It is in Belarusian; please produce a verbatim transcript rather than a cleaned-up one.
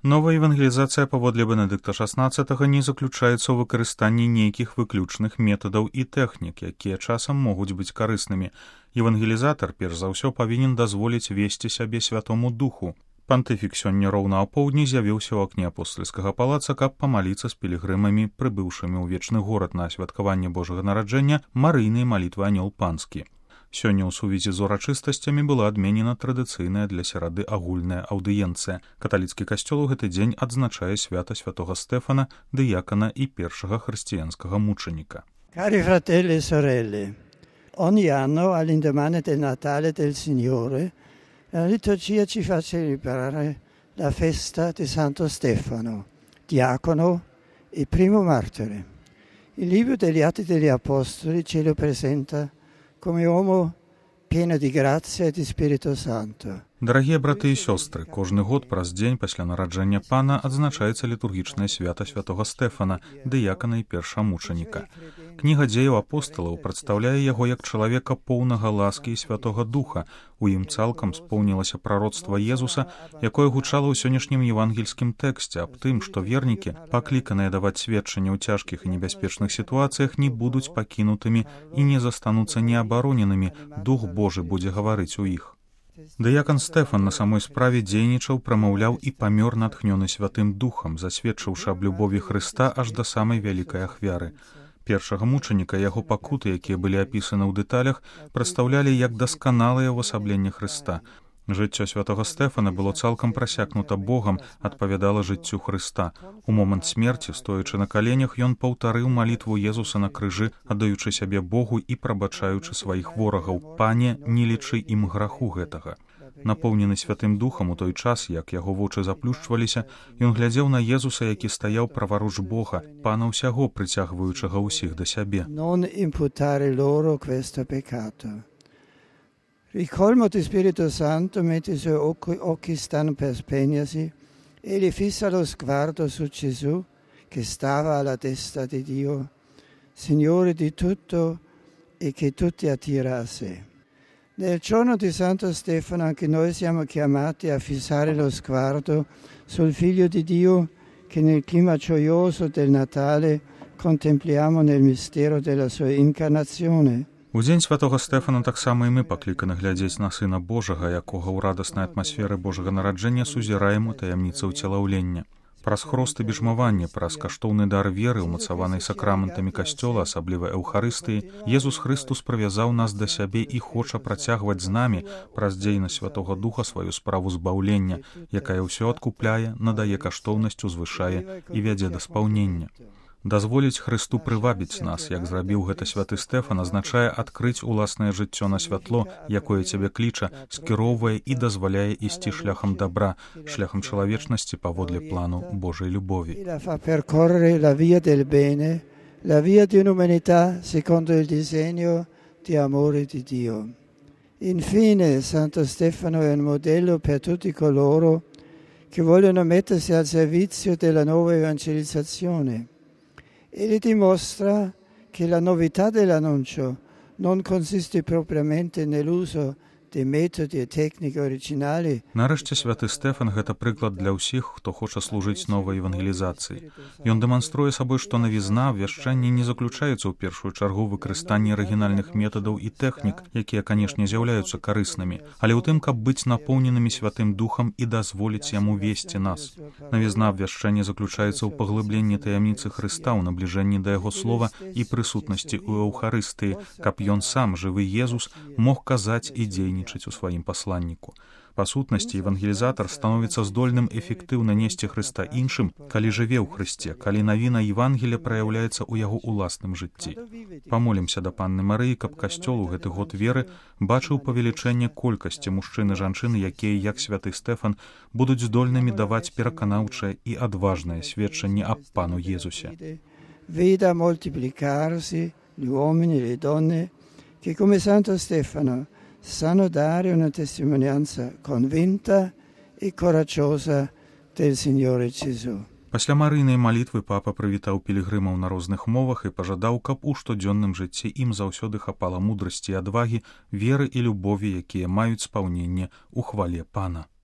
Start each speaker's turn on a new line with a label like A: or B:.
A: Новая евангелізацыя паводле Бенедыкта шаснаццатага не заключаецца ў выкарыстанні нейкіх выключных метадаў і тэхнік, якія часам могуць быць карыснымі. Евангелізатар, перш за ўсё, павінен дазволіць весці сябе святому духу. Пантыфік сёння роўна апоўдні з'явіўся ў акне апостальскага палаца, каб памаліцца з пілігрымамі, прыбыўшымі ў вечны горад на святкаванне Божага нараджэння марыйнай малітвы анёл панскі. Сёння ў сувязі з урачыстасцямі была адменена традыцыйная для серады агульная аўдыенцыя. Каталіцкі касцёл у гэты дзень адзначае свята святога Стэфана, дыякана і першага хрысціянскага мучаніка.
B: Cari fratelli e sorelle, ogni anno all'indomani del Natale del Signore la liturgia ci fa celebrare la festa di Santo Stefano, diacono e primo martire. Il libro degli Atti degli Apostoli ce lo presenta come uomo pieno di grazia e di Spirito Santo.
A: Дарагія браты і сёстры, кожны год праз дзень пасля нараджэння пана адзначаецца літургічнае свята святога Стэфана, дыякана і першамучаніка. Кніга дзеяў апосталаў прадстаўляе яго як чалавека поўнага ласкі і святога духа. У ім цалкам споўнілася прароцтва Езуса, якое гучала ў сённяшнім евангельскім тэксце аб тым, што вернікі, пакліканыя даваць сведчанне ў цяжкіх і небяспечных сітуацыях, не будуць пакінутымі і не застануцца неабароненымі, Дух Божы будзе гаварыць у іх. Дыякан Стэфан на самой справе дзейнічаў, прамаўляў і памёр натхнёны святым духам, засведчыўшы аб любові Хрыста аж да самай вялікай ахвяры. Першага мучаніка яго пакуты, якія былі апісаны ў дэталях, прадстаўлялі як дасканалае ўвасабленне Хрыста. Жыццё святога Стэфана было цалкам прасякнута Богам, адпавядала жыццю Хрыста. У момант смерці, стоячы на каленях, ён паўтарыў малітву Езуса на крыжы, аддаючы сябе Богу і прабачаючы сваіх ворагаў: «Пане, не лічы ім граху гэтага». Напоўнены святым духам у той час, як яго вочы заплюшчваліся, ён глядзеў на Езуса, які стаяў праваруч Бога, пана ўсяго, прыцягваючага ўсіх да сябе.
B: Non imputare loro questo peccato. Il colmo di Spirito Santo, mentre i suoi occhi, occhi stanno per spegnersi, egli fissa lo sguardo su Gesù che stava alla destra di Dio, Signore di tutto e che tutti attira a sé. Nel giorno di Santo Stefano anche noi siamo chiamati a fissare lo sguardo sul Figlio di Dio che nel clima gioioso del Natale contempliamo nel mistero della sua incarnazione.
A: У дзень святога Стэфана таксама і мы пакліканы глядзець на Сына Божага, якога ў радаснай атмасферы Божага нараджэння сузіраем у таямніцы ўцелаўлення. Праз хрост і бежмаванне, праз каштоўны дар веры, умацаванай сакраментамі касцёла, асабліва Эўхарыстыі, Езус Хрыстус прывязаў нас да сябе і хоча працягваць з намі праз дзейнасць Святога Духа сваю справу збаўлення, якая ўсё адкупляе, надае каштоўнасць, узвышае і вядзе да спаўнення. Дазволіць Хрысту прывабіць нас, як зрабіў гэта святы Стэфан, азначае адкрыць уласнае жыццё на святло, якое цябе кліча, скіроўвае і дазваляе ісці шляхам добра, шляхам чалавечнасці паводле плану Божай любові.
B: Fa percorrere la via del bene, la via di un'umanità secondo il disegno di amore di Dio. Infine, Santo Stefano è un modello per tutti coloro che vogliono mettersi al servizio della nuova evangelizzazione. Egli dimostra che la novità dell'annuncio non consiste propriamente nell'uso dei metodi e tecniche originali.
A: Нарэшце святы Стэфан гэта прыклад для ўсіх, хто хоча служыць новай евангелізацыі. Ён дэманструе сабой, што навізна ў вяшчанні не заключаецца ў першую чаргу выкарыстанні арыгінальных метадаў і тэхнік, якія, канешне, з'яўляюцца карыснымі, але ў тым, каб быць напоўненымі святым духам і дазволіць яму весці нас. Навізна ў вяшчанні заключаецца ў паглыбленні таямніцы Хрыста, ў набліжэнні да яго слова і прысутнасці ў Эўхарыстыі, каб ён сам, жывы Езус, мог казаць і дзейнічаць у сваім пасланніку. Па сутнасці, евангелізатар становіцца здольным эфектыўна несці Хрыста іншым, калі жыве ў Хрысце, калі навіна Евангелія праяўляецца ў яго ўласным жыцці. Памолімся да Панны Марыі, каб касцёл у гэты год веры бачыў павелічэнне колькасці мужчын і жанчын, якія, як святы Стэфан, будуць здольнымі даваць пераканаўчае і адважнае сведчанне аб Пану Езусе.
B: Veda moltiplicarsi gli uomini e le donne che come Santo Stefano sanno dare una testimonianza convinta e coraggiosa del Signore Gesù.
A: Пасля марыйнай малітвы папа прывітаў пілігрымаў на розных мовах і пажадаў, каб у штодзённым жыцці ім заўсёды хапала мудрасці і адвагі, веры і любові, якія маюць спаўненне ў хвале Пана.